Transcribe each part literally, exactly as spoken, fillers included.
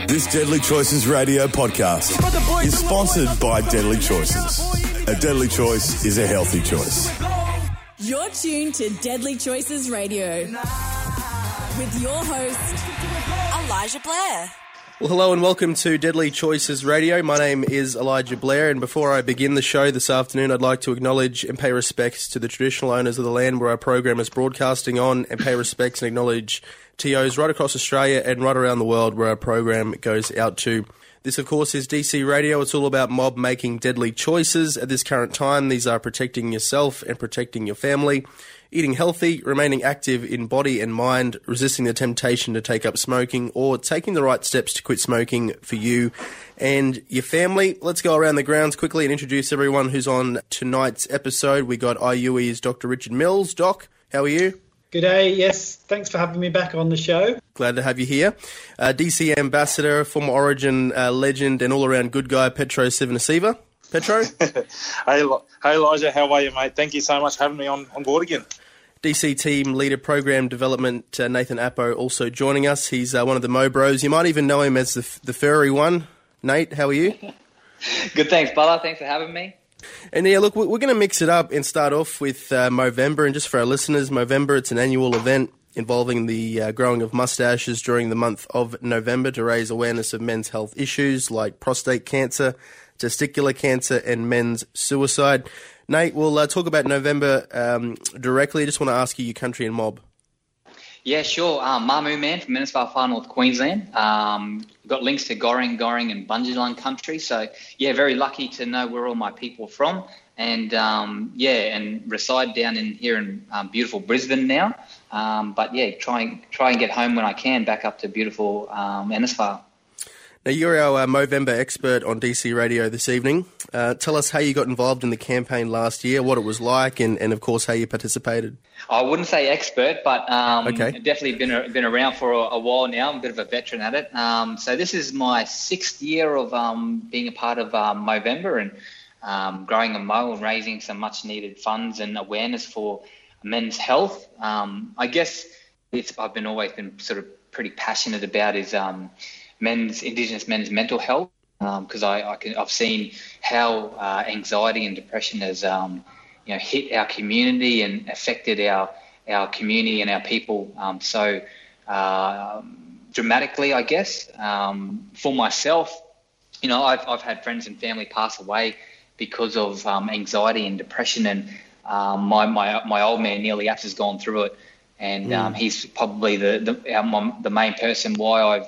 This Deadly Choices Radio podcast is sponsored by Deadly Choices. A deadly choice is a healthy choice. You're tuned to Deadly Choices Radio with your host, Elijah Blair. Well, hello and welcome to Deadly Choices Radio. My name is Elijah Blair, and before I begin the show this afternoon, I'd like to acknowledge and pay respects to the traditional owners of the land where our program is broadcasting on, and pay respects and acknowledge T Os right across Australia and right around the world where our program goes out to. This, of course, is D C Radio. It's all about mob making deadly choices. At this current time, these are protecting yourself and protecting your family, eating healthy, remaining active in body and mind, resisting the temptation to take up smoking, or taking the right steps to quit smoking for you and your family. Let's go around the grounds quickly and introduce everyone who's on tonight's episode. We got I U E's Doctor Richard Mills. Doc, how are you? G'day, yes, thanks for having me back on the show. Glad to have you here. Uh, D C Ambassador, former Origin uh, legend and all-around good guy, Petro Civoniceva. Petro? hey, hey Elijah, how are you, mate? Thank you so much for having me on, on board again. D C Team Leader Program Development, uh, Nathan Appo, also joining us. He's uh, one of the Mo Bros. You might even know him as the, the furry one. Nate, how are you? Good, thanks, brother. Thanks for having me. And yeah, look, we're going to mix it up and start off with uh, Movember. And just for our listeners, Movember, it's an annual event involving the uh, growing of mustaches during the month of November to raise awareness of men's health issues like prostate cancer, testicular cancer, and men's suicide. Nate, we'll uh, talk about November um, directly. I just want to ask you your country and mob. Yeah, sure. Um, Mamu Man from Innisfail, Far North Queensland. Um, got links to Goring, Goring and Bundjalung country. So, yeah, very lucky to know where all my people are from. And, um, yeah, and reside down in here in um, beautiful Brisbane now. Um, but, yeah, try, try and get home when I can back up to beautiful um, Innisfail. Now, you're our uh, Movember expert on D C Radio this evening. Uh, tell us how you got involved in the campaign last year, what it was like, and, and of course, how you participated. I wouldn't say expert, but um, okay. definitely been been around for a, a while now. I'm a bit of a veteran at it. Um, so this is my sixth year of um, being a part of um, Movember and um, growing a mo and raising some much-needed funds and awareness for men's health. Um, I guess it's I've been always been sort of pretty passionate about is um, men's Indigenous men's mental health because um, I, I can, I've seen how uh, anxiety and depression has um, you know hit our community and affected our our community and our people um, so uh, dramatically, I guess. Um, for myself, you know, I've I've had friends and family pass away because of um, anxiety and depression, and um, my my my old man Nearly Apps has gone through it, and mm. um, he's probably the the, our, the main person why I've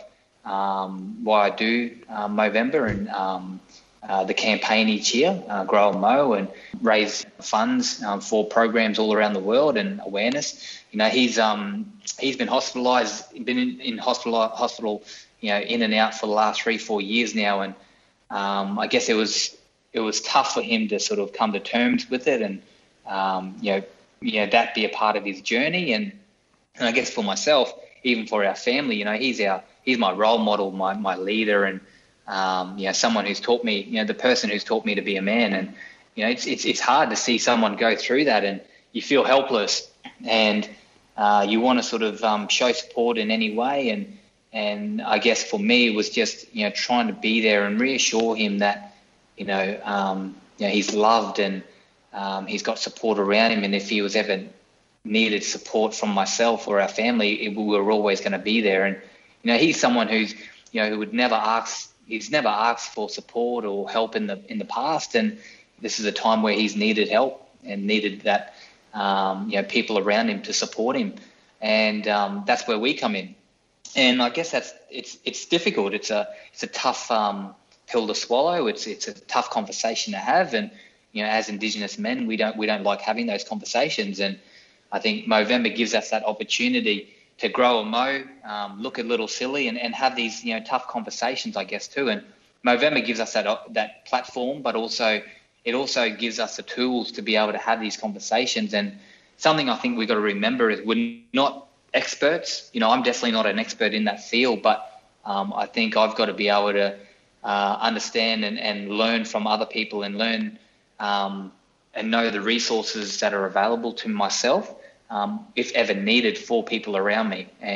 Um, why I do uh, Movember and um, uh, the campaign each year, uh, Grow a Mo, and raise funds um, for programs all around the world and awareness. You know, he's um, he's been hospitalised, been in, in hospital, hospital, you know, in and out for the last three, four years now, and um, I guess it was it was tough for him to sort of come to terms with it, and um, you know, you know that be a part of his journey, and, and I guess for myself, even for our family, you know, he's our He's my role model, my, my leader, and um, you know, someone who's taught me, you know, the person who's taught me to be a man. And you know, it's it's it's hard to see someone go through that, and you feel helpless, and uh, you want to sort of um, show support in any way. And and I guess for me, it was just you know trying to be there and reassure him that you know, um, you know he's loved and um, he's got support around him, and if he was ever needed support from myself or our family, it, we were always going to be there. And you know, he's someone who's, you know, who would never ask, he's never asked for support or help in the in the past, and this is a time where he's needed help and needed that, um, you know, people around him to support him, and um, that's where we come in. And I guess that's it's it's difficult. It's a it's a tough um, pill to swallow. It's it's a tough conversation to have, and you know, as Indigenous men, we don't we don't like having those conversations, and I think Movember gives us that opportunity to grow a mo, um, look a little silly, and, and have these you know tough conversations, I guess too. And Movember gives us that that platform, but also it also gives us the tools to be able to have these conversations. And something I think we've got to remember is we're not experts. You know, I'm definitely not an expert in that field, but um, I think I've got to be able to uh, understand and, and learn from other people and learn um, and know the resources that are available to myself. Um, if ever needed, for people around me. And,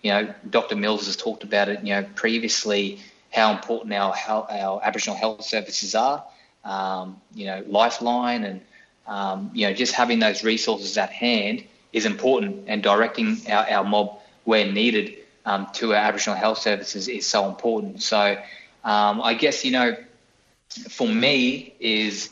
you know, Doctor Mills has talked about it, you know, previously, how important our our Aboriginal health services are, um, you know, Lifeline, and, um, you know, just having those resources at hand is important, and directing our, our mob where needed um, to our Aboriginal health services is so important. So um, I guess, you know, for me is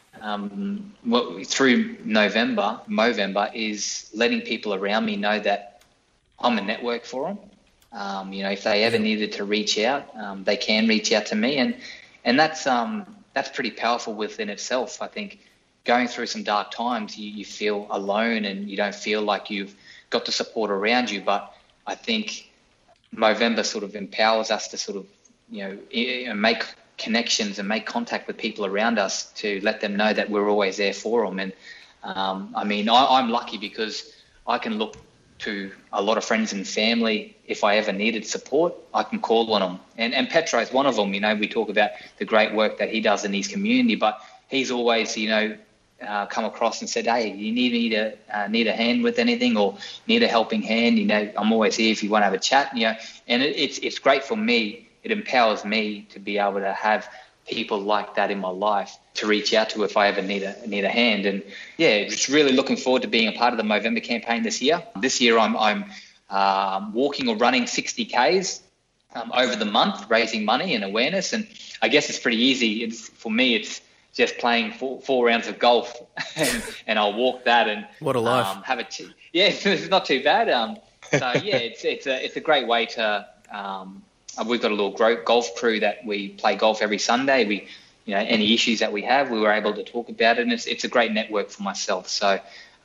um, what, through November, Movember, is letting people around me know that I'm a network for them. Um, you know, if they ever needed to reach out, um, they can reach out to me, and and that's um, that's pretty powerful within itself. I think going through some dark times, you, you feel alone and you don't feel like you've got the support around you. But I think Movember sort of empowers us to sort of, you know, make connections and make contact with people around us to let them know that we're always there for them. And um, I mean, I, I'm lucky because I can look to a lot of friends and family. If I ever needed support, I can call on them. And, and Petro is one of them. You know, we talk about the great work that he does in his community, but he's always, you know, uh, come across and said, hey, you need me to uh, need a hand with anything, or need a helping hand, you know, I'm always here if you want to have a chat, you know. And it, it's it's great for me. It empowers me to be able to have people like that in my life to reach out to if I ever need a need a hand. And yeah, just really looking forward to being a part of the Movember campaign this year. This year I'm I'm um, walking or running sixty kays um, over the month, raising money and awareness. And I guess it's pretty easy. It's for me, it's just playing four, four rounds of golf, and, and I'll walk that and what a life. Um, have a t- yeah, it's not too bad. Um, so yeah, it's it's a it's a great way to. Um, We've got a little golf crew that we play golf every Sunday. We, you know, any issues that we have, we were able to talk about it, and it's it's a great network for myself. So,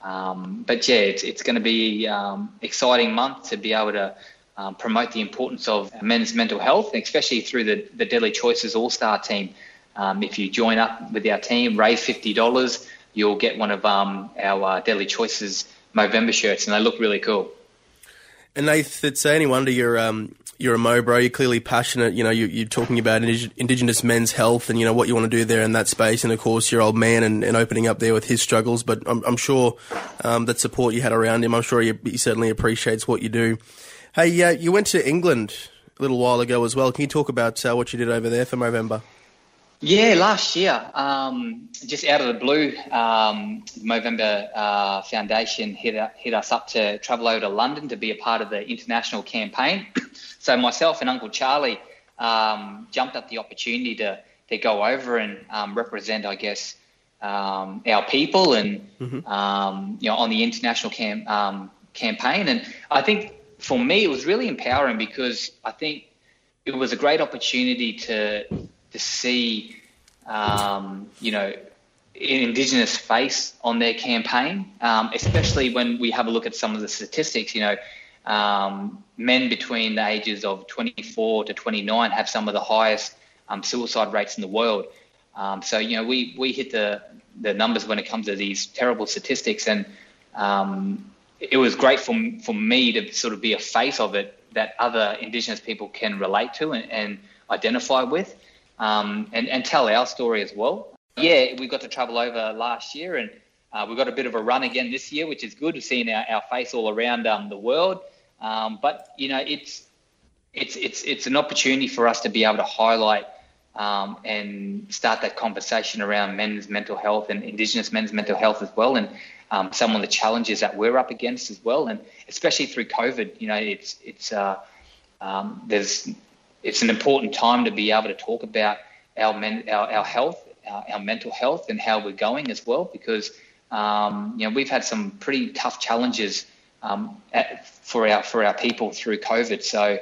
um, but yeah, it's it's going to be um, exciting month to be able to um, promote the importance of men's mental health, especially through the the Deadly Choices All Star team. Um, if you join up with our team, raise fifty dollars, you'll get one of um, our uh, Deadly Choices Movember shirts, and they look really cool. And Nath, it's any wonder you're um you're a Mo, bro. You're clearly passionate. You know, you, you're talking about Indigenous men's health and, you know, what you want to do there in that space. And, of course, your old man and, and opening up there with his struggles. But I'm, I'm sure um, that support you had around him, I'm sure he, he certainly appreciates what you do. Hey, uh, you went to England a little while ago as well. Can you talk about uh, what you did over there for Movember? Yeah, last year, um, just out of the blue, um, Movember uh, Foundation hit, hit us up to travel over to London to be a part of the international campaign. So myself and Uncle Charlie um, jumped at the opportunity to, to go over and um, represent, I guess, um, our people and mm-hmm. um, you know, on the international cam- um, campaign. And I think for me it was really empowering because I think it was a great opportunity to to see, um, you know, an Indigenous face on their campaign, um, especially when we have a look at some of the statistics. You know, um, men between the ages of twenty-four to twenty-nine have some of the highest um, suicide rates in the world. Um, so, you know, we, we hit the, the numbers when it comes to these terrible statistics, and um, it was great for, for me to sort of be a face of it that other Indigenous people can relate to and, and identify with. Um, and, and tell our story as well. Yeah, we got to travel over last year, and uh, we got a bit of a run again this year, which is good. We've seen our, our face all around um, the world. Um, but, you know, it's it's it's it's an opportunity for us to be able to highlight um, and start that conversation around men's mental health and Indigenous men's mental health as well, and um, some of the challenges that we're up against as well. And especially through COVID, you know, it's it's uh, um, there's it's an important time to be able to talk about our men, our, our health, our, our mental health, and how we're going as well, because um, you know, we've had some pretty tough challenges um, at, for our for our people through COVID. So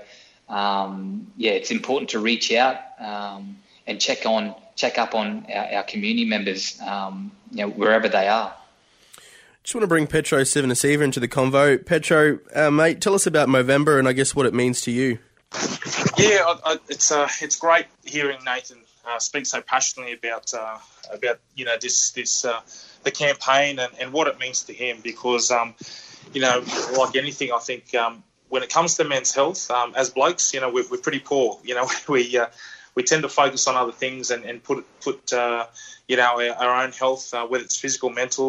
um, yeah, it's important to reach out um, and check on check up on our, our community members, um, you know, wherever they are. Just want to bring Petro Sivanasiva into the convo. Petro, uh, mate, tell us about Movember and I guess what it means to you. Yeah, I, I, it's uh, it's great hearing Nathan uh, speak so passionately about uh, about you know this this uh, the campaign and, and what it means to him, because um, you know, like anything, I think um, when it comes to men's health, um, as blokes, you know, we're, we're pretty poor. You know, we uh, we tend to focus on other things and, and put put uh, you know our, our own health, uh, whether it's physical, mental,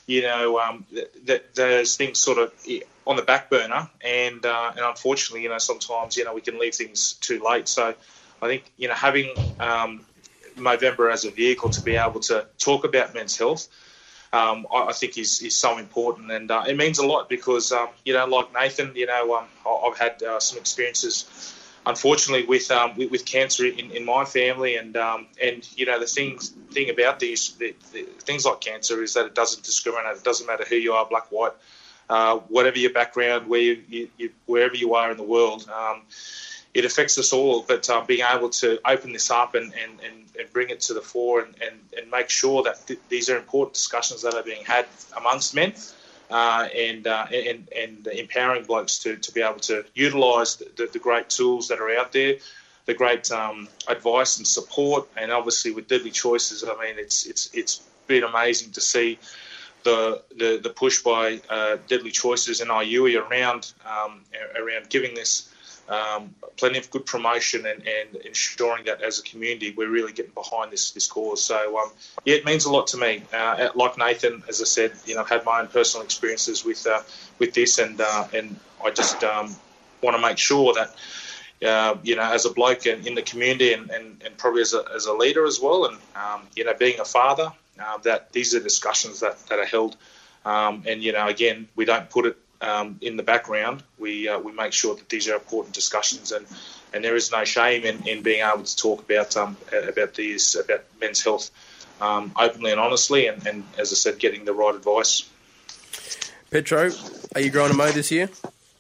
you know, um, that there's things sort of on the back burner, and uh, and unfortunately, you know, sometimes, you know, we can leave things too late. So I think, you know, having um, Movember as a vehicle to be able to talk about men's health, um, I, I think is, is so important, and uh, it means a lot because, um, you know, like Nathan, you know, um, I've had uh, some experiences, unfortunately, with um, with, with cancer in, in my family, and um, and you know, the thing thing about these the, the things like cancer is that it doesn't discriminate. It doesn't matter who you are, black, white, uh, whatever your background, where you, you, you wherever you are in the world. Um, It affects us all, but uh, being able to open this up and, and, and, and bring it to the fore and, and, and make sure that th- these are important discussions that are being had amongst men, uh, and, uh, and and empowering blokes to, to be able to utilise the, the, the great tools that are out there, the great um, advice and support, and obviously with Deadly Choices, I mean, it's it's it's been amazing to see the the, the push by uh, Deadly Choices and I U I around um, around giving this Um, plenty of good promotion and, and ensuring that as a community we're really getting behind this this cause. So um, yeah, it means a lot to me. Uh, like Nathan, as I said, you know, I've had my own personal experiences with uh, with this, and uh, and I just um, want to make sure that uh, you know, as a bloke in, in the community, and, and, and probably as a as a leader as well, and um, you know, being a father, uh, that these are discussions that, that are held, um, and you know, again, we don't put it Um, in the background. We uh, we make sure that these are important discussions, and, and there is no shame in, in being able to talk about um, about these about men's health um, openly and honestly, and, and as I said, getting the right advice. Petro, are you growing a mo this year?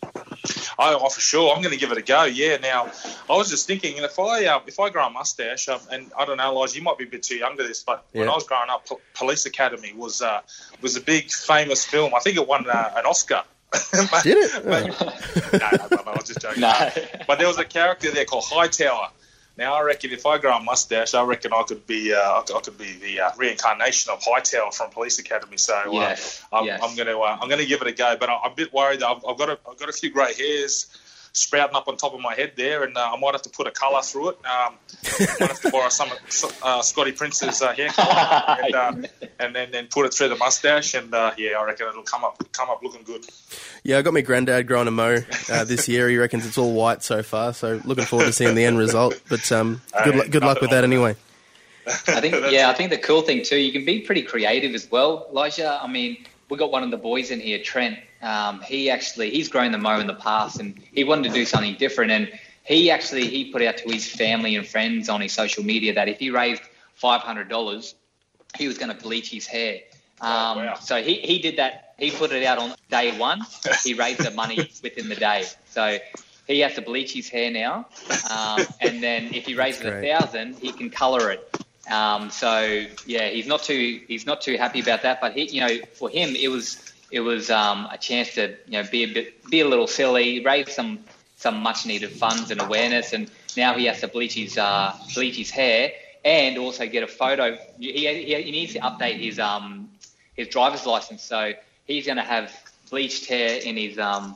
Oh, oh, for sure. I'm going to give it a go. Yeah. Now, I was just thinking, if I uh, if I grow a mustache, um, and I don't know, Elijah, you might be a bit too young for this, but yeah. When I was growing up, P- Police Academy was uh, was a big famous film. I think it won uh, an Oscar. Did it? no, no, no, I was just joking. No. But there was a character there called Hightower. Now, I reckon if I grow a mustache, I reckon I could be uh, I could be the uh, reincarnation of Hightower from Police Academy. So uh, yes. I'm, yes. I'm going to uh, I'm going to give it a go. But I'm a bit worried. I've, I've got a, I've got a few grey hairs sprouting up on top of my head there, and uh, I might have to put a colour through it. Um, might have to borrow some uh, Scotty Prince's uh, hair colour, and, uh, and then, then put it through the mustache, and uh, yeah, I reckon it'll come up come up looking good. Yeah, I got my granddad growing a mo uh, this year. He reckons it's all white so far, so looking forward to seeing the end result. But um, good, hey, good luck with that anyway. I think, yeah, I think the cool thing too, you can be pretty creative as well, Elijah. I mean, we got one of the boys in here, Trent. Um, he actually, he's grown the mo in the past, and he wanted to do something different. And he actually, he put out to his family and friends on his social media that if he raised five hundred dollars, he was going to bleach his hair. Um, oh, wow. So he, he did that. He put it out on day one. He raised the money within the day. So he has to bleach his hair now. Um, and then if he raises a thousand, he can colour it. Um, so yeah, he's not too he's not too happy about that. But he, you know, for him, it was it was um, a chance to you know be a bit be a little silly, raise some some much needed funds and awareness. And now he has to bleach his uh, bleach his hair and also get a photo. He, he, he needs to update his um his driver's license. So he's going to have bleached hair in his um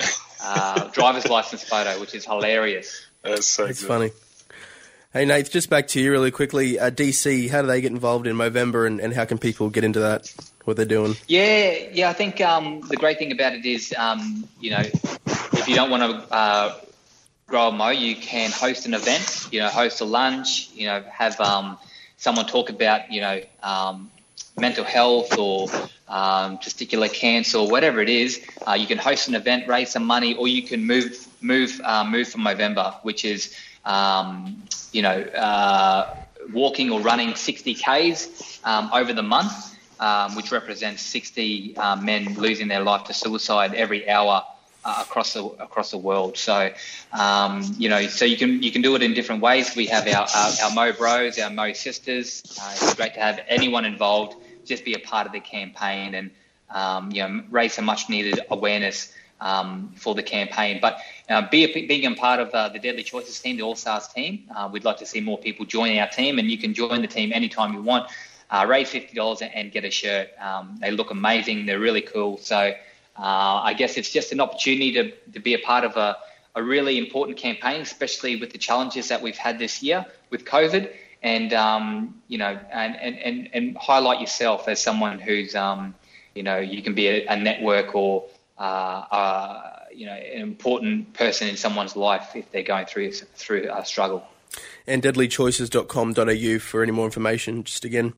uh, driver's license photo, which is hilarious. That's so It's good. funny. Hey, Nate, just back to you really quickly. Uh, D C, how do they get involved in Movember, and, and how can people get into that, what they're doing? Yeah, yeah. I think um, the great thing about it is, um, you know, if you don't want to uh, grow a mo, you can host an event, you know, host a lunch, you know, have um, someone talk about, you know, um, mental health or um, testicular cancer or whatever it is. Uh, you can host an event, raise some money, or you can move move uh, move for Movember, which is um, you know uh, walking or running sixty kays um, over the month, um, which represents sixty uh, men losing their life to suicide every hour uh, across the across the world. So um, you know, so you can you can do it in different ways. We have our our, our Mo Bros, our Mo Sisters. Uh, it's great to have anyone involved. Just be a part of the campaign and um, you know raise some much needed awareness um, for the campaign. But uh, be a, being a part of uh, the Deadly Choices team, the All Stars team, uh, we'd like to see more people join our team, and you can join the team anytime you want. Uh, raise fifty dollars and, and get a shirt. Um, they look amazing. They're really cool. So uh, I guess it's just an opportunity to, to be a part of a, a really important campaign, especially with the challenges that we've had this year with COVID. And, um, you know, and, and, and, and highlight yourself as someone who's, um, you know, you can be a, a network or, uh, uh, you know, an important person in someone's life if they're going through through a struggle. And deadly choices dot com dot a u for any more information, just again.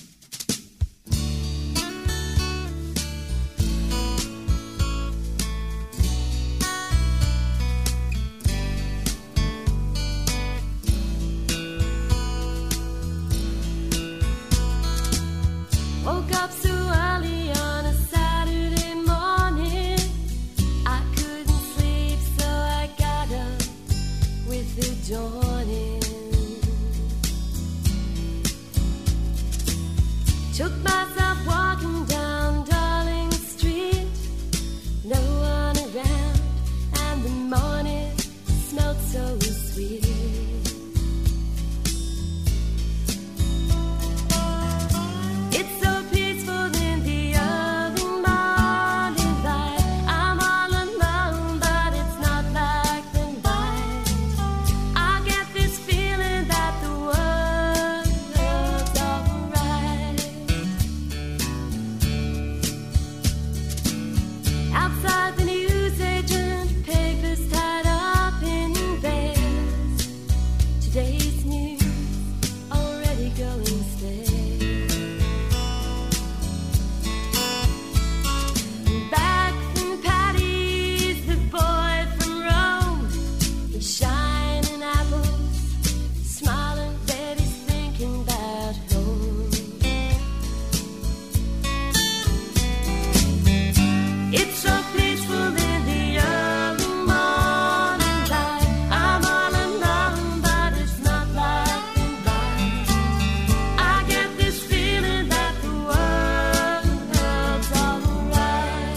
Woke up so early on a Saturday morning, I couldn't sleep, so I got up with the dawning. Took myself walking down Darling Street, no one around, and the morning smelled so sweet. It's so peaceful in the early morning light. I'm all alone, but it's not like the night. I get this feeling that the world's alright. Outside the newsagent, papers tied up in bales. Today's news already going stale. Back from Paddy's, the boy from Rome, he's shining apples, smiling, that he's thinking about home. It's so peaceful in the early morning light. I'm all alone, but it's not like the night. I get this feeling that the world's alright.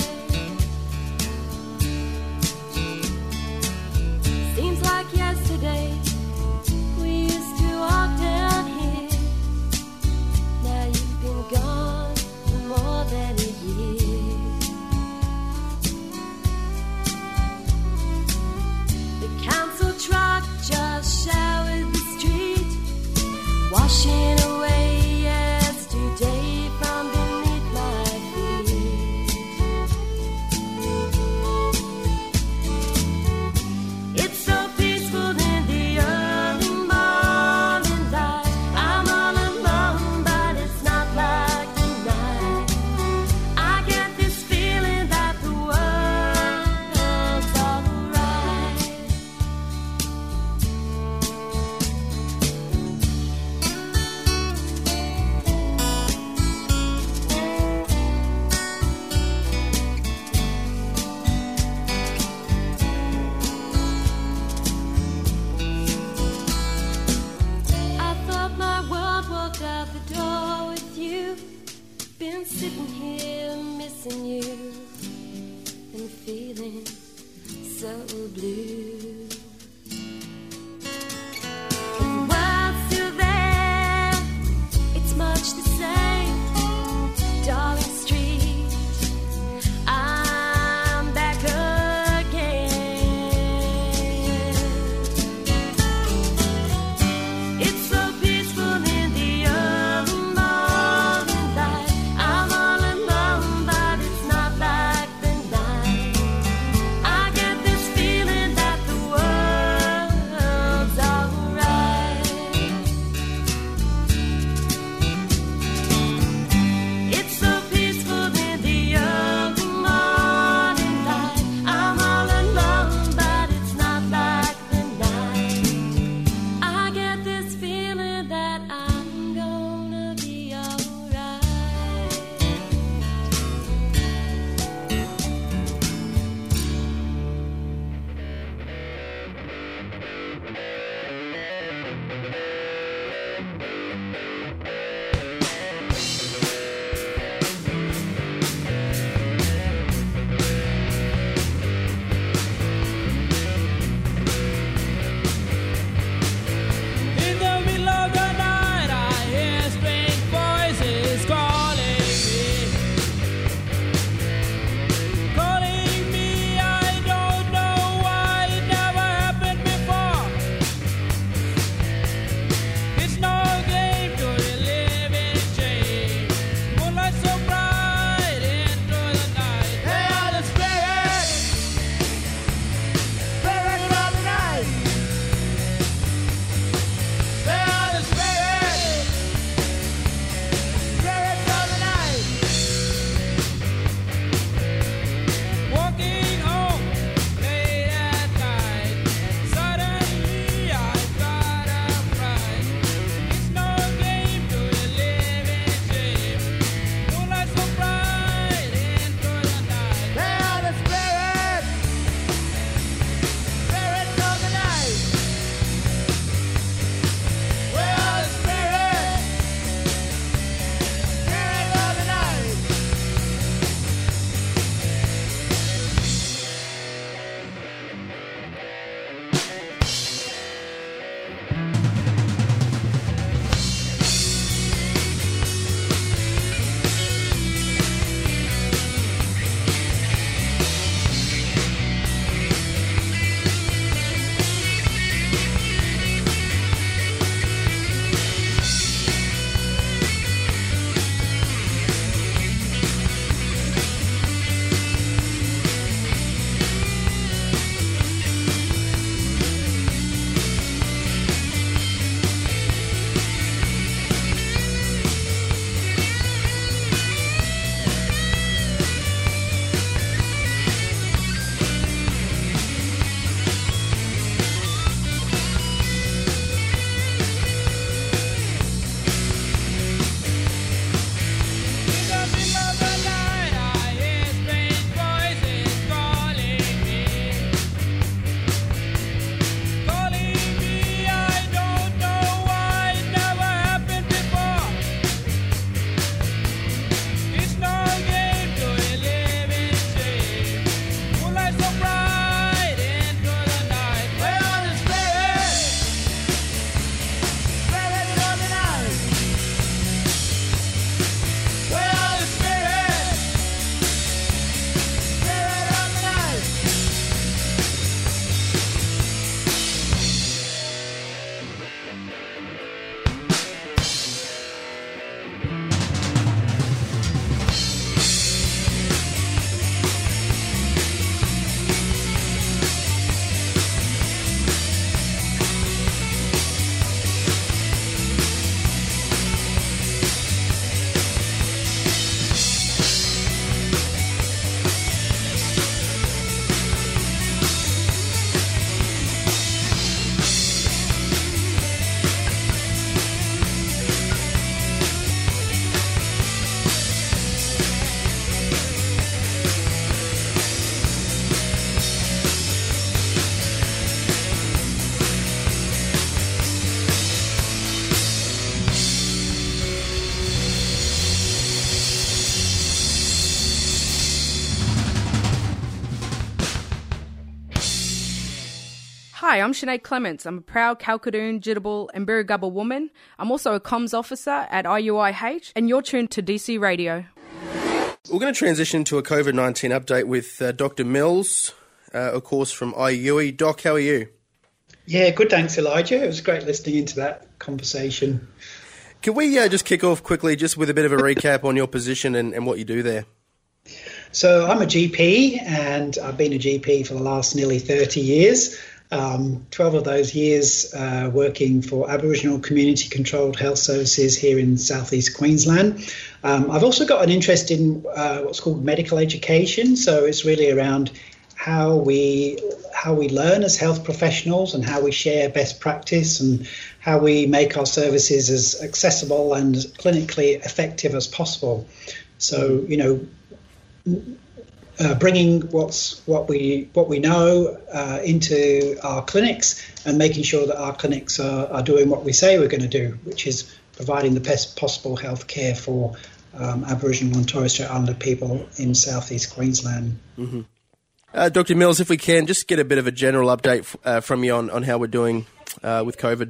Seems like yesterday we used to walk down here. Now you've been gone for more than a year. The council truck just showered the street, washing away yesterday from beneath my feet. It's so peaceful in the early morning light. I'm all alone, but it's not like the night. I get this feeling that the world's alright. I thought my world walked out the door with you. Been sitting here missing you and feeling so blue. The world's still there, it's much the same. Darling Street, I'm back again. It's so peaceful in the early morning light. I'm all alone, but it's not like the night. I get this feeling that the world Hi, I'm Sinead Clements. I'm a proud Kalkadoon, Jitterbal and Birragubba woman. I'm also a comms officer at I U I H, and you're tuned to D C Radio. We're going to transition to a COVID nineteen update with uh, Doctor Mills, uh, of course, from I U I. Doc, how are you? Yeah, good, thanks, Elijah. It was great listening into that conversation. Can we uh, just kick off quickly just with a bit of a recap on your position and, and what you do there? So I'm a G P, and I've been a G P for the last nearly thirty years. Um, twelve of those years uh, working for Aboriginal community controlled health services here in southeast Queensland. Um, I've also got an interest in uh, what's called medical education. So it's really around how we how we learn as health professionals and how we share best practice and how we make our services as accessible and clinically effective as possible. So, you know, Uh, bringing what's what we what we know uh, into our clinics and making sure that our clinics are, are doing what we say we're going to do, which is providing the best possible health care for um, Aboriginal and Torres Strait Islander people in southeast Queensland. Mm-hmm. Uh, Doctor Mills, if we can, just get a bit of a general update f- uh, from you on, on how we're doing uh, with COVID.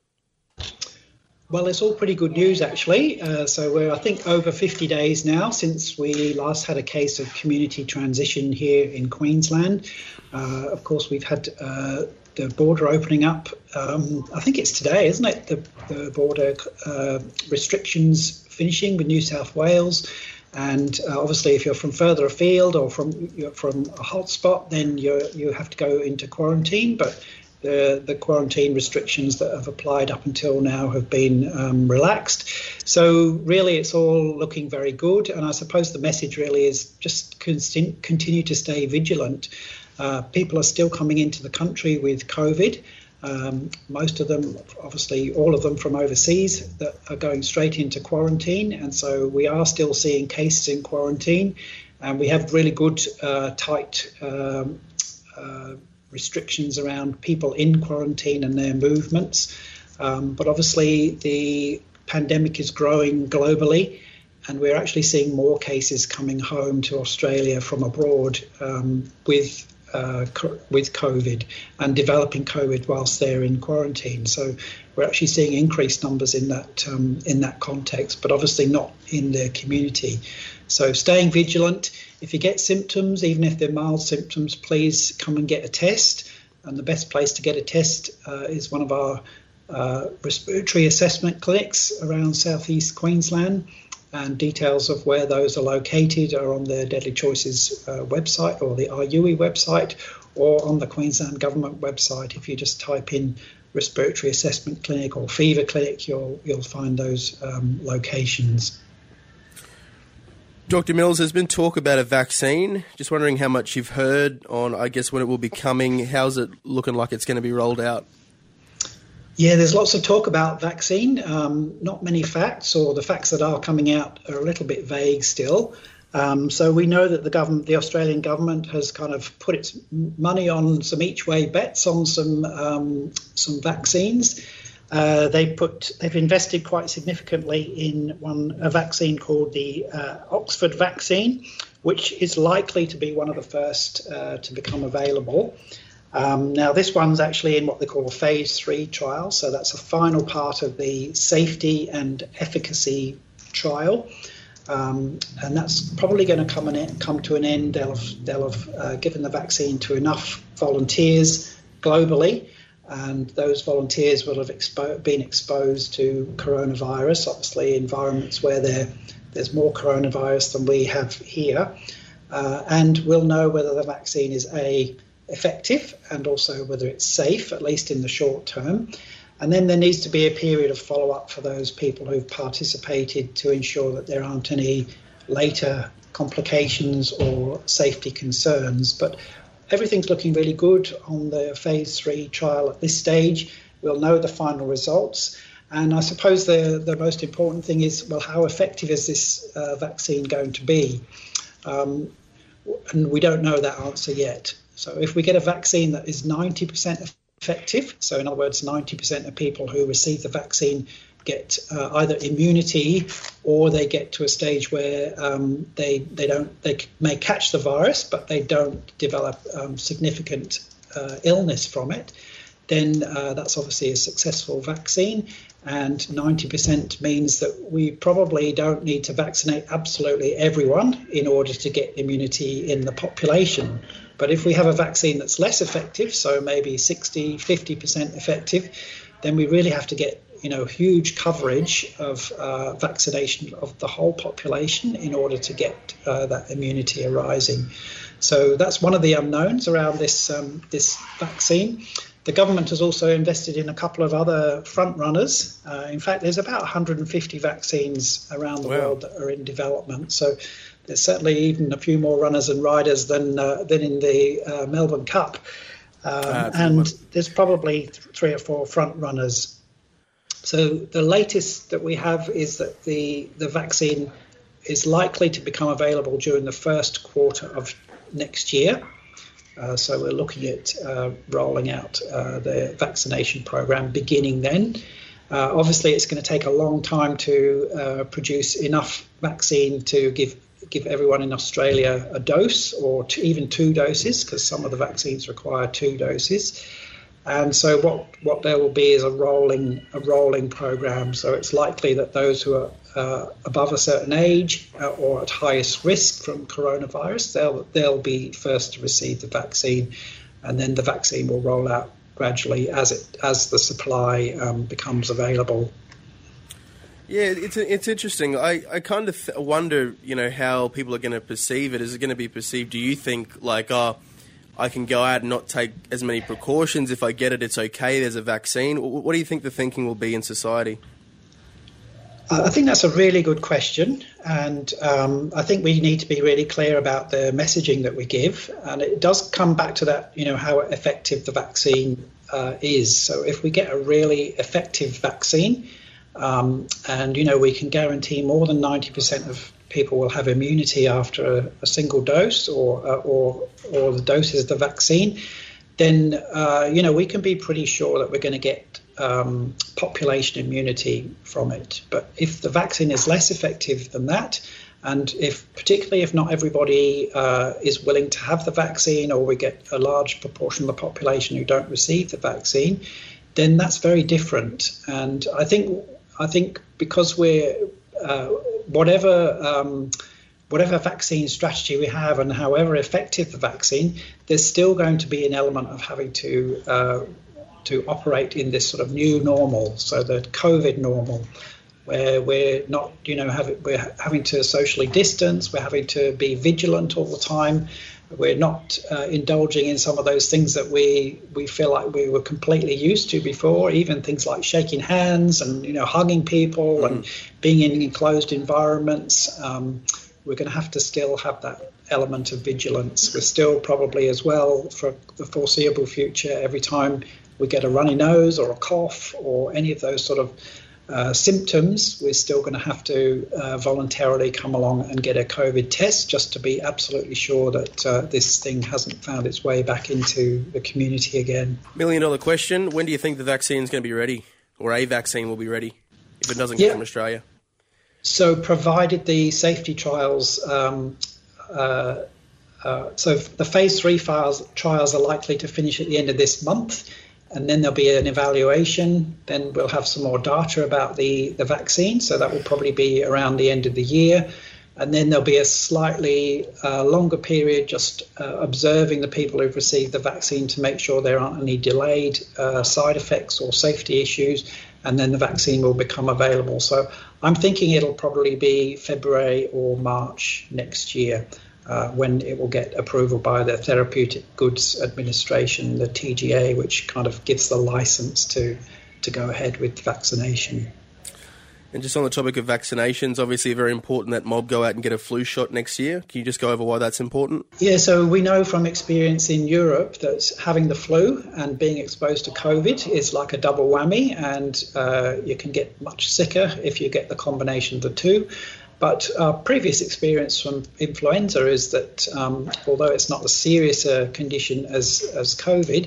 Well, it's all pretty good news, actually. Uh, so we're, I think, over fifty days now since we last had a case of community transition here in Queensland. Uh, of course, we've had uh, the border opening up. Um, I think it's today, isn't it? The, the border uh, restrictions finishing with New South Wales. And uh, obviously, if you're from further afield or from you're from a hotspot, then you you have to go into quarantine. But The, the quarantine restrictions that have applied up until now have been um, relaxed. So really it's all looking very good. And I suppose the message really is just con- continue to stay vigilant. Uh, people are still coming into the country with COVID. Um, most of them, obviously all of them from overseas, that are going straight into quarantine. And so we are still seeing cases in quarantine. And we have really good, uh, tight um, uh, restrictions around people in quarantine and their movements. Um, but obviously the pandemic is growing globally, and we're actually seeing more cases coming home to Australia from abroad um, with uh, co- with COVID and developing COVID whilst they're in quarantine. So we're actually seeing increased numbers in that um, in that context, but obviously not in the community. So staying vigilant. If you get symptoms, even if they're mild symptoms, please come and get a test. And the best place to get a test uh, is one of our uh, respiratory assessment clinics around southeast Queensland. And details of where those are located are on the Deadly Choices uh, website or the I U I website or on the Queensland Government website. If you just type in respiratory assessment clinic or fever clinic, you'll you'll find those um, locations. Doctor Mills, there's been talk about a vaccine. Just wondering how much you've heard on, I guess, when it will be coming. How's it looking like it's going to be rolled out? Yeah, there's lots of talk about vaccine. Um, not many facts, or the facts that are coming out are a little bit vague still. Um, so we know that the government, the Australian government, has kind of put its money on some each-way bets on some um, some vaccines. Uh, they put they've invested quite significantly in one a vaccine called the uh, Oxford vaccine, which is likely to be one of the first uh, to become available. Um, now, this one's actually in what they call a phase three trial, so that's a final part of the safety and efficacy trial, um, and that's probably going to come and come to an end. They'll have, they'll have uh, given the vaccine to enough volunteers globally. And those volunteers will have expo- been exposed to coronavirus, obviously environments where there, there's more coronavirus than we have here. Uh, and we'll know whether the vaccine is A, effective, and also whether it's safe, at least in the short term. And then there needs to be a period of follow-up for those people who've participated to ensure that there aren't any later complications or safety concerns. But everything's looking really good on the phase three trial at this stage. We'll know the final results. And I suppose the, the most important thing is, well, how effective is this uh, vaccine going to be? Um, and we don't know that answer yet. So if we get a vaccine that is ninety percent effective, so in other words, ninety percent of people who receive the vaccine get uh, either immunity or they get to a stage where um, they they don't they may catch the virus, but they don't develop um, significant uh, illness from it, then uh, that's obviously a successful vaccine. And ninety percent means that we probably don't need to vaccinate absolutely everyone in order to get immunity in the population. But if we have a vaccine that's less effective, so maybe sixty, fifty percent effective, then we really have to get, you know, huge coverage of uh, vaccination of the whole population in order to get uh, that immunity arising. So that's one of the unknowns around this um, this vaccine. The government has also invested in a couple of other front runners. Uh, in fact, there's about one hundred fifty vaccines around the wow. world that are in development. So there's certainly even a few more runners and riders than uh, than in the uh, Melbourne Cup. Um, ah, and there's probably three or four front runners. So the latest that we have is that the, the vaccine is likely to become available during the first quarter of next year. Uh, so we're looking at uh, rolling out uh, the vaccination program beginning then. Uh, obviously, it's going to take a long time to uh, produce enough vaccine to give give everyone in Australia a dose or to even two doses, because some of the vaccines require two doses. And so what, what there will be is a rolling a rolling program. So it's likely that those who are uh, above a certain age uh, or at highest risk from coronavirus, they'll they'll be first to receive the vaccine, and then the vaccine will roll out gradually as it as the supply um, becomes available. Yeah, it's it's interesting. I, I kind of th- wonder, you know, how people are going to perceive it. Is it going to be perceived, do you think, like, oh, I can go out and not take as many precautions. If I get it, it's okay. There's a vaccine. What do you think the thinking will be in society? Uh, I think that's a really good question. And um, I think we need to be really clear about the messaging that we give. And it does come back to that, you know, how effective the vaccine uh, is. So if we get a really effective vaccine um, and, you know, we can guarantee more than ninety percent of people will have immunity after a, a single dose or, uh, or or the doses of the vaccine, then, uh, you know, we can be pretty sure that we're going to get um, population immunity from it. But if the vaccine is less effective than that, and if particularly if not everybody uh, is willing to have the vaccine, or we get a large proportion of the population who don't receive the vaccine, then that's very different. And I think I think because we're uh, whatever um, whatever vaccine strategy we have and however effective the vaccine, there's still going to be an element of having to uh, to operate in this sort of new normal, so the COVID normal, where we're not, you know, having, we're having to socially distance, we're having to be vigilant all the time, we're not uh, indulging in some of those things that we we feel like we were completely used to before, even things like shaking hands and, you know, hugging people mm. and being in enclosed environments. Um, we're going to have to still have that element of vigilance. We're still probably as well, for the foreseeable future, every time we get a runny nose or a cough or any of those sort of uh, symptoms, we're still going to have to uh, voluntarily come along and get a COVID test just to be absolutely sure that uh, this thing hasn't found its way back into the community again. Million dollar question. When do you think the vaccine is going to be ready, or a vaccine will be ready, if it doesn't yeah. come from Australia? So provided the safety trials, um, uh, uh, so the phase three trials, trials are likely to finish at the end of this month, and then there'll be an evaluation. Then we'll have some more data about the, the vaccine, so that will probably be around the end of the year. And then there'll be a slightly uh, longer period just uh, observing the people who've received the vaccine to make sure there aren't any delayed uh, side effects or safety issues, and then the vaccine will become available. So I'm thinking it'll probably be February or March next year uh, when it will get approval by the Therapeutic Goods Administration, the T G A, which kind of gives the license to, to go ahead with vaccination. And just on the topic of vaccinations, obviously very important that mob go out and get a flu shot next year. Can you just go over why that's important? Yeah, so we know from experience in Europe that having the flu and being exposed to COVID is like a double whammy, and uh, you can get much sicker if you get the combination of the two. But our previous experience from influenza is that um, although it's not as serious a condition as, as COVID,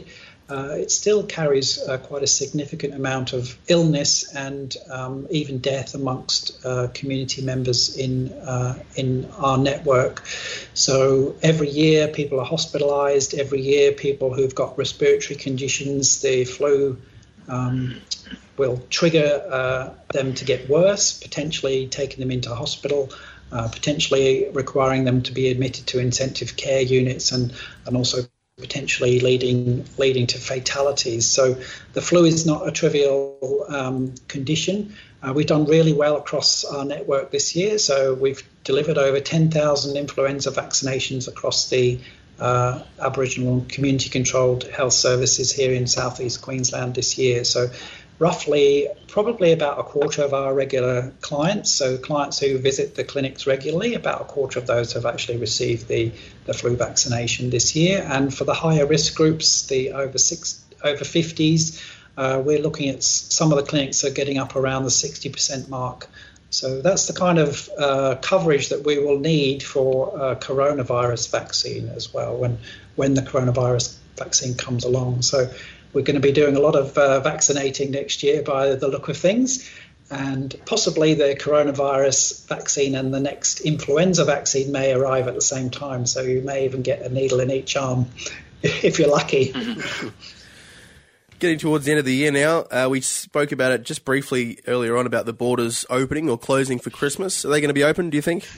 uh, it still carries uh, quite a significant amount of illness and um, even death amongst uh, community members in uh, in our network. So every year people are hospitalised. Every year people who've got respiratory conditions, the flu um, will trigger uh, them to get worse, potentially taking them into hospital. Uh, potentially requiring them to be admitted to intensive care units and, and also potentially leading leading to fatalities. So the flu is not a trivial um, condition. Uh, we've done really well across our network this year. So we've delivered over ten thousand influenza vaccinations across the uh, Aboriginal community-controlled health services here in South East Queensland this year. So roughly, probably about a quarter of our regular clients, so clients who visit the clinics regularly, about a quarter of those have actually received the, the flu vaccination this year. And for the higher risk groups, the over six, over fifties, uh, we're looking at some of the clinics are getting up around the sixty percent mark. So that's the kind of uh, coverage that we will need for a coronavirus vaccine as well when when the coronavirus vaccine comes along. So we're going to be doing a lot of uh, vaccinating next year by the look of things, and possibly the coronavirus vaccine and the next influenza vaccine may arrive at the same time. So you may even get a needle in each arm if you're lucky. Getting towards the end of the year now, uh, we spoke about it just briefly earlier on about the borders opening or closing for Christmas. Are they going to be open, do you think?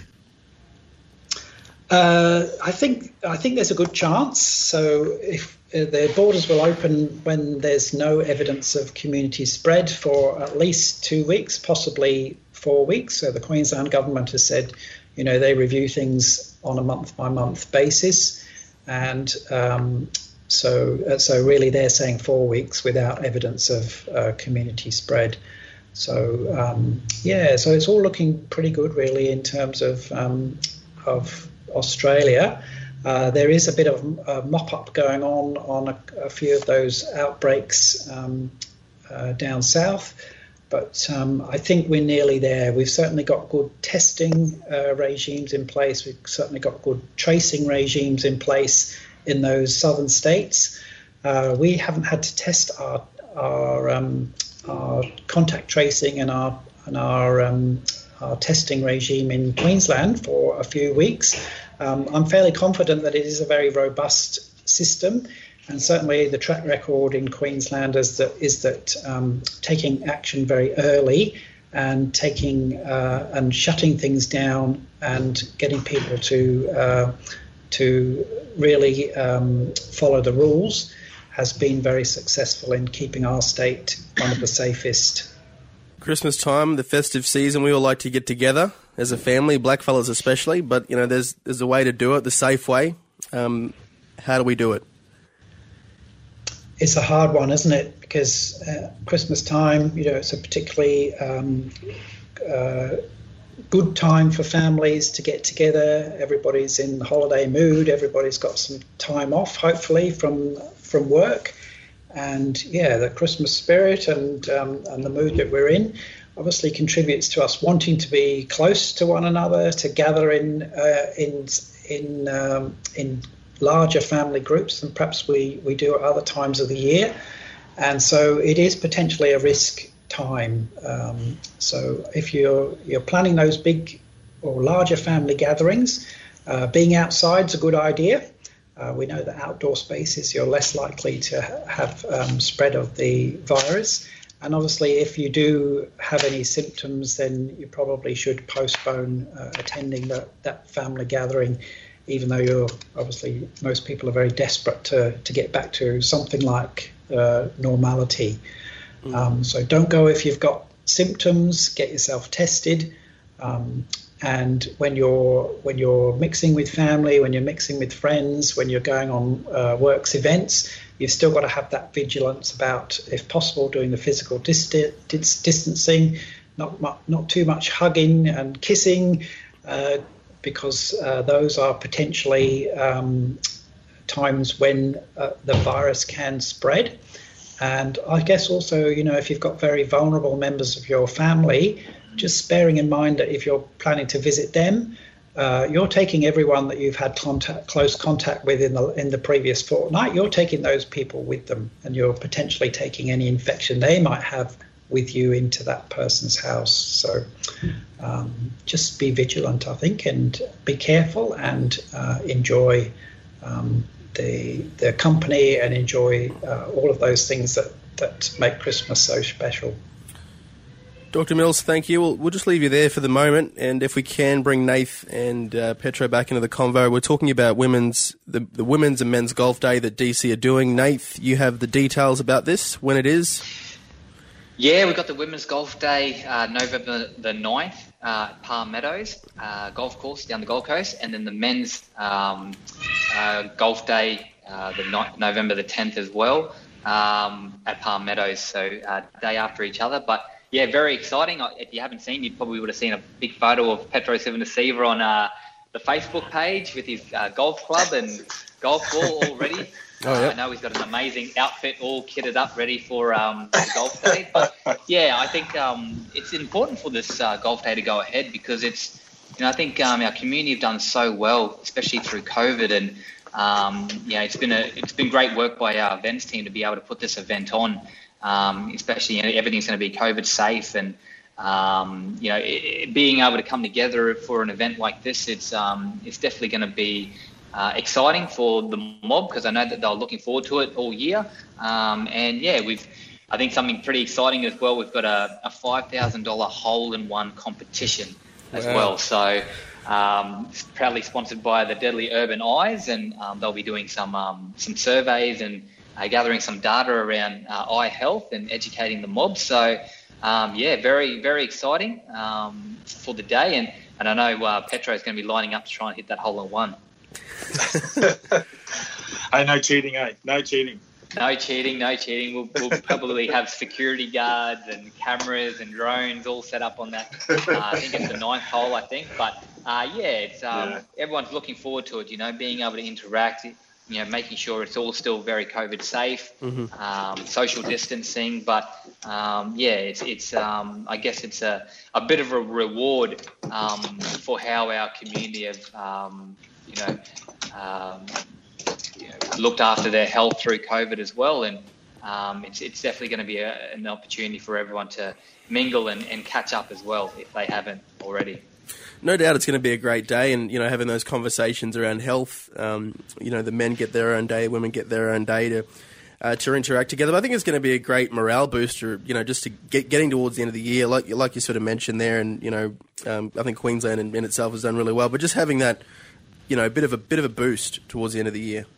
Uh, I think I think there's a good chance. So if uh, the borders will open when there's no evidence of community spread for at least two weeks, possibly four weeks. So the Queensland government has said, you know, they review things on a month-by-month basis, and um, so uh, so really they're saying four weeks without evidence of uh, community spread. So um, yeah, so it's all looking pretty good really in terms of um, of Australia. Uh, there is a bit of a mop-up going on on a, a few of those outbreaks um, uh, down south, but um, I think we're nearly there. We've certainly got good testing uh, regimes in place. We've certainly got good tracing regimes in place in those southern states. Uh, we haven't had to test our our, um, our contact tracing and our and our um, our testing regime in Queensland for a few weeks. Um, I'm fairly confident that it is a very robust system, and certainly the track record in Queensland is that, is that um, taking action very early and taking uh, and shutting things down and getting people to uh, to really um, follow the rules has been very successful in keeping our state one of the safest. Christmas time, the festive season, we all like to get together as a family, blackfellas especially, but, you know, there's there's a way to do it, the safe way. Um, how do we do it? It's a hard one, isn't it? Because uh, Christmas time, you know, it's a particularly um, uh, good time for families to get together. Everybody's in the holiday mood. Everybody's got some time off, hopefully, from from work. And yeah, the Christmas spirit and um, and the mood that we're in obviously contributes to us wanting to be close to one another, to gather in uh, in in um, in larger family groups than perhaps we, we do at other times of the year. And so it is potentially a risk time. Um, so if you're you're planning those big or larger family gatherings, uh, being outside's a good idea. Uh, we know that outdoor spaces, you're less likely to ha- have um, spread of the virus. And obviously, if you do have any symptoms, then you probably should postpone uh, attending the, that family gathering, even though you're obviously, most people are very desperate to, to get back to something like uh, normality. Mm. Um, so don't go if you've got symptoms, get yourself tested. Um, And when you're when you're mixing with family, when you're mixing with friends, when you're going on uh, works events, you've still got to have that vigilance about, if possible, doing the physical dis- dis- distancing, not mu- not too much hugging and kissing, uh, because uh, those are potentially um, times when uh, the virus can spread. And I guess also, you know, if you've got very vulnerable members of your family, just bearing in mind that if you're planning to visit them, uh, you're taking everyone that you've had contact, close contact with in the in the previous fortnight. You're taking those people with them, and you're potentially taking any infection they might have with you into that person's house. So um, just be vigilant, I think, and be careful, and uh, enjoy um, the the company, and enjoy uh, all of those things that, that make Christmas so special. Doctor Mills, thank you. We'll, we'll just leave you there for the moment, and if we can bring Nath and uh, Petro back into the convo, we're talking about women's the, the women's and men's golf day that D C are doing. Nath, you have the details about this, when it is? Yeah, we've got the Women's Golf Day, uh, November the ninth, uh, at Palm Meadows uh, Golf Course down the Gold Coast, and then the Men's um, uh, Golf Day, uh, the ni- November the tenth as well, um, at Palm Meadows, so uh, day after each other. But yeah, very exciting. If you haven't seen, you probably would have seen a big photo of Petro Civoniceva on uh, the Facebook page with his uh, golf club and golf ball already. Oh, yeah. uh, I know he's got an amazing outfit all kitted up, ready for um, the golf day. But yeah, I think um, it's important for this uh, golf day to go ahead, because it's, you know, I think um, our community have done so well, especially through COVID, and um, yeah, it's been a it's been great work by our events team to be able to put this event on. Um, especially, you know, everything's going to be COVID safe, and um, you know, it, it, being able to come together for an event like this, it's um, it's definitely going to be uh, exciting for the mob, because I know that they're looking forward to it all year. Um, and yeah, we've I think something pretty exciting as well. We've got a, a five thousand dollar hole-in-one competition as Wow. well. So um, it's proudly sponsored by the Deadly Urban Eyes, and um, they'll be doing some um, some surveys and Uh, gathering some data around uh, eye health and educating the mob. So, um, yeah, very, very exciting um, for the day. And, and I know uh, Petro is going to be lining up to try and hit that hole in one. Hey, no cheating, eh? No cheating. No cheating, no cheating. We'll, we'll probably have security guards and cameras and drones all set up on that. Uh, I think it's the ninth hole, I think. But, uh, yeah, it's um, Yeah. everyone's looking forward to it, you know, being able to interact, you know, making sure it's all still very COVID safe, Mm-hmm. um, social distancing. But, um, yeah, it's, it's um, I guess it's a, a bit of a reward um, for how our community have, um, you know, um, you know, looked after their health through COVID as well. And um, it's, it's definitely going to be a, an opportunity for everyone to mingle and, and catch up as well, if they haven't already. No doubt it's going to be a great day, and, you know, having those conversations around health, um, you know, the men get their own day, women get their own day to uh, to interact together. But I think it's going to be a great morale booster, you know, just to get getting towards the end of the year, like like you sort of mentioned there, and, you know, um, I think Queensland in, in itself has done really well, but just having that, you know, bit of a bit of a boost towards the end of the year.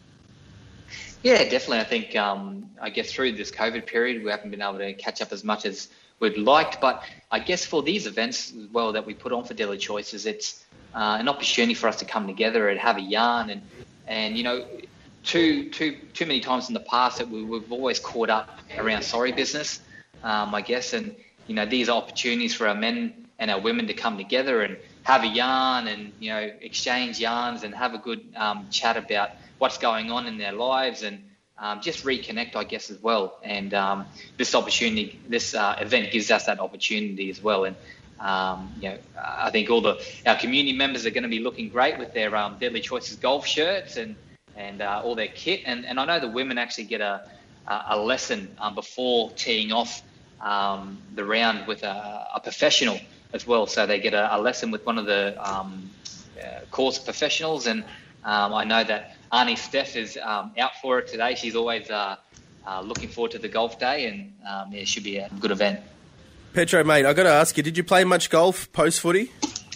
Yeah, definitely. I think, um, I guess through this COVID period, we haven't been able to catch up as much as we'd liked. But I guess for these events as well that we put on for Deadly Choices, it's uh, an opportunity for us to come together and have a yarn. And, and you know, too too too many times in the past that we, we've always caught up around sorry business, um, I guess. And, you know, these are opportunities for our men and our women to come together and have a yarn and, you know, exchange yarns and have a good um, chat about what's going on in their lives, and um, just reconnect, I guess, as well. And um, this opportunity, this uh, event gives us that opportunity as well. And, um, you know, I think all the our community members are going to be looking great with their um, Deadly Choices golf shirts and, and uh, all their kit. And, and I know the women actually get a, a lesson um, before teeing off um, the round with a, a professional as well. So they get a, a lesson with one of the um, uh, course professionals. And um, I know that Arnie Steph is um, out for it today. She's always uh, uh, looking forward to the golf day, and um, yeah, it should be a good event. Petro, mate, I've got to ask you, did you play much golf post-footy?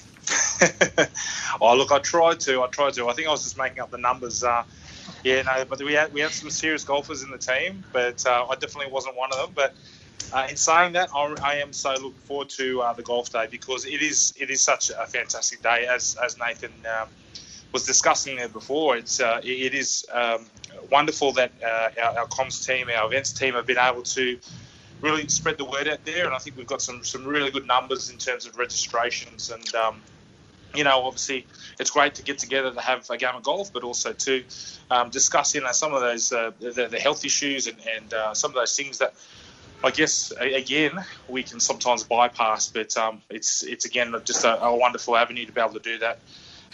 Oh, look, I tried to. I tried to. I think I was just making up the numbers. Uh, yeah, no, but we had we had some serious golfers in the team, but uh, I definitely wasn't one of them. But uh, in saying that, I, I am so looking forward to uh, the golf day, because it is it is such a fantastic day, as as Nathan Um, was discussing there before. It's uh, it is um, wonderful that uh, our, our comms team, our events team, have been able to really spread the word out there, and I think we've got some some really good numbers in terms of registrations. And um, you know, obviously, it's great to get together to have a game of golf, but also to um, discuss, you know, some of those uh, the, the health issues and, and uh, some of those things that, I guess, again, we can sometimes bypass. But um, it's it's again just a, a wonderful avenue to be able to do that.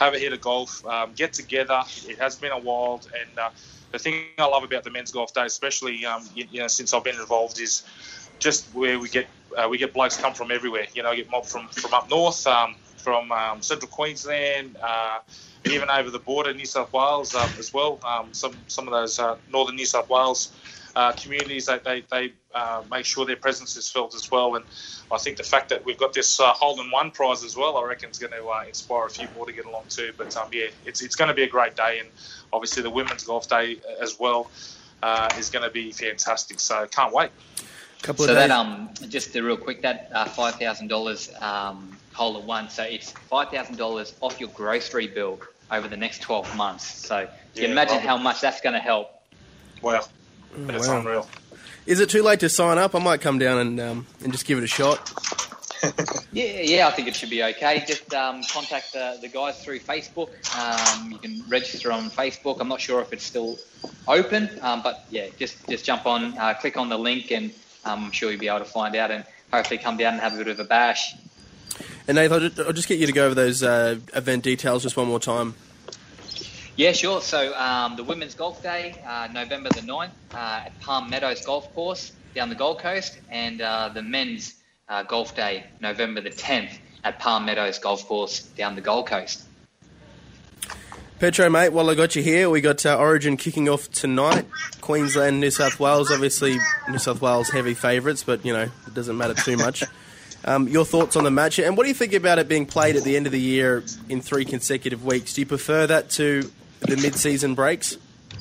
have a hit of golf, um, get together. It has been a while, and uh, the thing I love about the men's golf day, especially um, you, you know since I've been involved, is just where we get uh, we get blokes come from everywhere. You know, get mob from from up north, um, from um, central Queensland, uh, even over the border, New South Wales um, as well. Um, some some of those uh, northern New South Wales uh, communities, they they, they uh, make sure their presence is felt as well. And I think the fact that we've got this uh, hole-in-one prize as well, I reckon is going to uh, inspire a few more to get along too. But um, yeah, it's it's going to be a great day, and obviously the women's golf day as well uh, is going to be fantastic. So can't wait. Couple of so days. that um just a real quick that uh, five thousand dollars um hole in one. So it's five thousand dollars off your grocery bill over the next twelve months. So you Yeah, can imagine well, how much that's going to help. Wow, that's wow. unreal. Is it too late to sign up? I might come down and um, and just give it a shot. Yeah, yeah, I think it should be okay. Just um, contact the, the guys through Facebook. Um, you can register on Facebook. I'm not sure if it's still open, um, but yeah, just just jump on, uh, click on the link, and um, I'm sure you'll be able to find out and hopefully come down and have a bit of a bash. And Nathan, I'll just, I'll just get you to go over those uh, event details just one more time. Yeah, sure. So um, the Women's Golf Day, uh, November the ninth, uh, at Palm Meadows Golf Course down the Gold Coast, and uh, the Men's uh, Golf Day, November the tenth, at Palm Meadows Golf Course down the Gold Coast. Petro, mate, while I got you here, we got uh, Origin kicking off tonight. Queensland, New South Wales, obviously New South Wales heavy favourites, but, you know, it doesn't matter too much. Um, your thoughts on the match, and what do you think about it being played at the end of the year in three consecutive weeks? Do you prefer that to the mid-season breaks?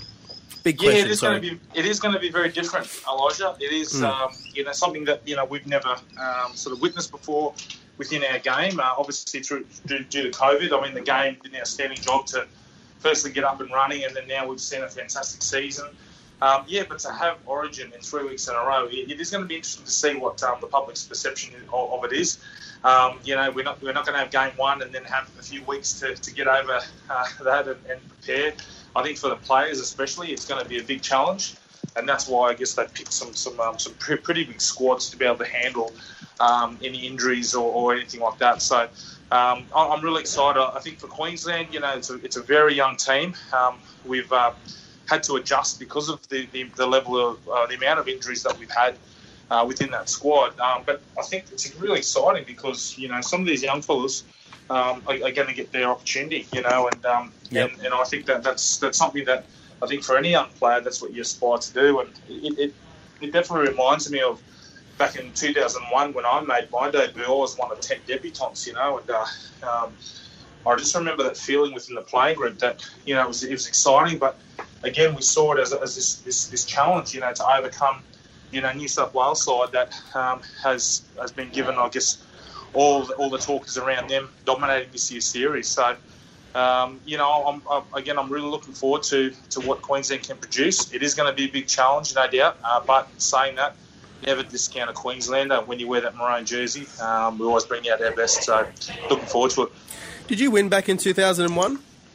Big question. Yeah, it is sorry. going to be. It is going to be very different, Elijah. It is, Mm. um, you know, something that you know we've never um, sort of witnessed before within our game. Uh, obviously, through due, due to COVID, I mean, the game did an outstanding job to firstly get up and running, and then now we've seen a fantastic season. Um, yeah, but to have Origin in three weeks in a row, it, it is going to be interesting to see what um, the public's perception of, of it is. Um, you know, we're not we're not going to have game one and then have a few weeks to, to get over uh, that and, and prepare. I think for the players especially, it's going to be a big challenge, and that's why I guess they picked some some um, some pre- pretty big squads to be able to handle um, any injuries or, or anything like that. So um, I'm really excited. I think for Queensland, you know, it's a it's a very young team. Um, we've uh, had to adjust because of the, the, the level of uh, the amount of injuries that we've had uh, within that squad. Um, but I think it's really exciting because you know some of these young fellas um, are, are going to get their opportunity. You know, and um, Yep. and, and I think that that's that's something that I think for any young player that's what you aspire to do. And it it, it definitely reminds me of back in two thousand one when I made my debut. I was one of ten debutants. You know, and uh, um, I just remember that feeling within the playing group that you know it was it was exciting, but again, we saw it as, as this, this this challenge, you know, to overcome, you know, New South Wales side that um, has has been given, I guess, all the, all the talk is around them dominating this year's series. So, um, you know, I'm, I'm, again, I'm really looking forward to, to what Queensland can produce. It is going to be a big challenge, no doubt. Uh, but saying that, never discount a Queenslander when you wear that maroon jersey. Um, we always bring out our best. So, looking forward to it. Did you win back in two thousand one?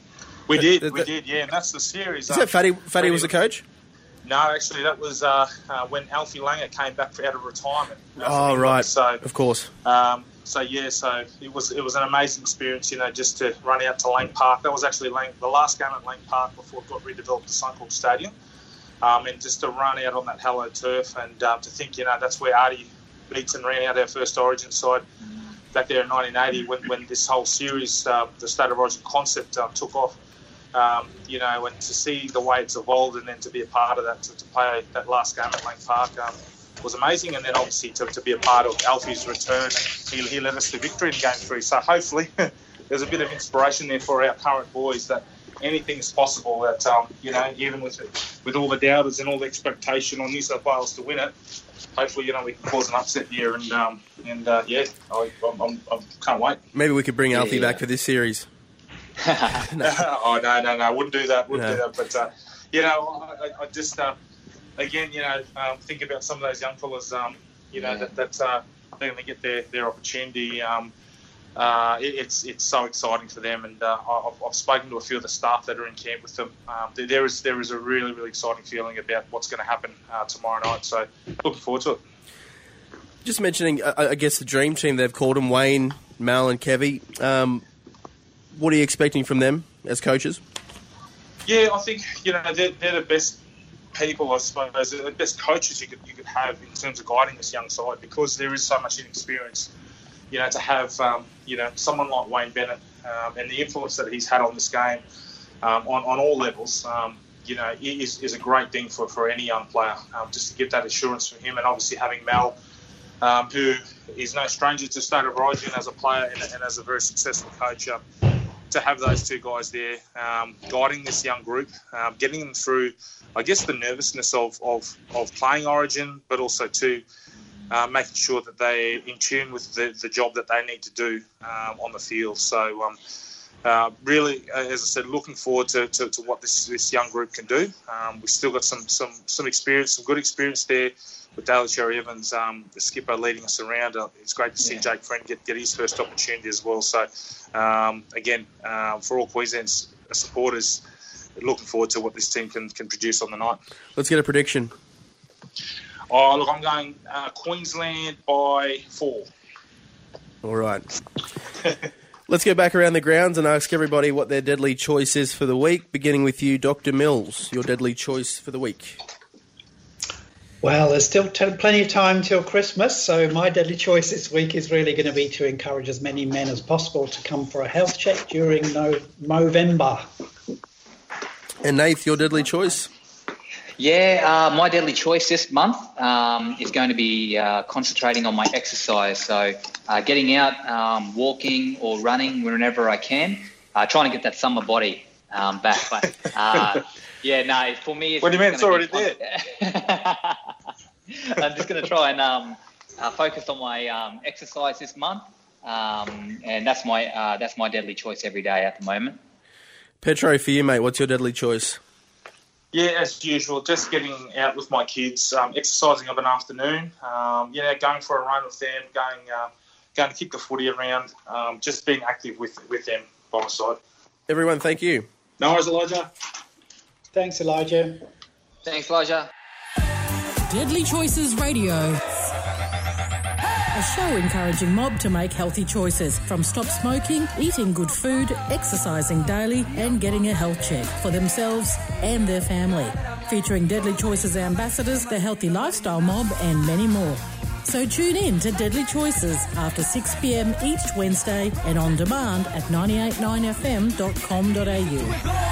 We did, That- we that- did, yeah, and that's the series. Is that Fatty? Fatty was the coach? No, actually, that was uh, uh, when Alfie Langer came back out of retirement. uh, from Oh, England. right. So, Of course. um, so yeah, so it was it was an amazing experience, you know, just to run out to Lang Park. That was actually Lang, the last game at Lang Park before it got redeveloped to Suncorp Stadium, um, and just to run out on that hallowed turf and um, to think, you know, that's where Artie Beaton ran out our first Origin side back there in nineteen eighty when, when this whole series, uh, the State of Origin concept, um, took off. Um, you know, and to see the way it's evolved and then to be a part of that, to, to play that last game at Lang Park um, was amazing. And then obviously to, to be a part of Alfie's return, he, he led us to victory in Game three. So hopefully there's a bit of inspiration there for our current boys that anything is possible, that, um, you know, even with it, with all the doubters and all the expectation on New South Wales to win it, hopefully, you know, we can cause an upset here. And, um, and uh, yeah, I, I'm, I'm, I can't wait. Maybe we could bring Alfie Yeah. back for this series. oh no, no, no! I wouldn't do that. Wouldn't No. do that. But uh, you know, I, I just uh, again, you know, um, think about some of those young fellas. Um, you know, Yeah. that that uh, they're going to get their, their opportunity. Um, uh, it, it's it's so exciting for them, and uh, I've, I've spoken to a few of the staff that are in camp with them. Um, there, there is there is a really really exciting feeling about what's going to happen uh, tomorrow night. So looking forward to it. Just mentioning, I I guess, the dream team, they've called them Wayne, Mal and Kevy. Um, what are you expecting from them as coaches? Yeah, I think, you know, they're, they're the best people, I suppose, the best coaches you could you could have in terms of guiding this young side, because there is so much inexperience. You know, to have, um, you know, someone like Wayne Bennett um, and the influence that he's had on this game um, on, on all levels, um, you know, is, is a great thing for, for any young player, um, just to get that assurance from him. And obviously having Mel, um, who is no stranger to State of Origin as a player and, and as a very successful coach, uh, to have those two guys there um, guiding this young group, um, getting them through, I guess, the nervousness of, of, of playing Origin, but also to uh, making sure that they're in tune with the, the job that they need to do um, on the field. So um, uh, really, as I said, looking forward to, to, to what this, this young group can do. Um, we've still got some, some, some experience, some good experience there with Daly Cherry Evans, um, the skipper, leading us around. Uh, it's great to see yeah. Jake Friend get, get his first opportunity as well. So, um, again, uh, for all Queensland supporters, looking forward to what this team can, can produce on the night. Let's get a prediction. Oh, look, I'm going uh, Queensland by four. All right. Let's go back around the grounds and ask everybody what their deadly choice is for the week, beginning with you, Doctor Mills, your deadly choice for the week. Well, there's still t- plenty of time till Christmas, so my deadly choice this week is really going to be to encourage as many men as possible to come for a health check during no- Movember. And Nath, your deadly choice? Yeah, uh, my deadly choice this month um, is going to be uh, concentrating on my exercise. So uh, getting out, um, walking or running whenever I can, uh, trying to get that summer body um, back. But uh, yeah, no, for me, it's what do you mean? It's already there. I'm just going to try and um, uh, focus on my um, exercise this month, um, and that's my uh, that's my deadly choice every day at the moment. Petro, for you, mate, what's your deadly choice? Yeah, as usual, just getting out with my kids, um, exercising of an afternoon, um, you know, going for a run with them, going uh, going to kick the footy around, um, just being active with, with them by my side. Everyone, thank you. No worries, Elijah. Thanks, Elijah. Thanks, Elijah. Deadly Choices Radio. A show encouraging mob to make healthy choices, from stop smoking, eating good food, exercising daily and getting a health check for themselves and their family. Featuring Deadly Choices ambassadors, the Healthy Lifestyle Mob and many more. So tune in to Deadly Choices after six p.m. each Wednesday and on demand at nine eight nine f m dot com dot a u.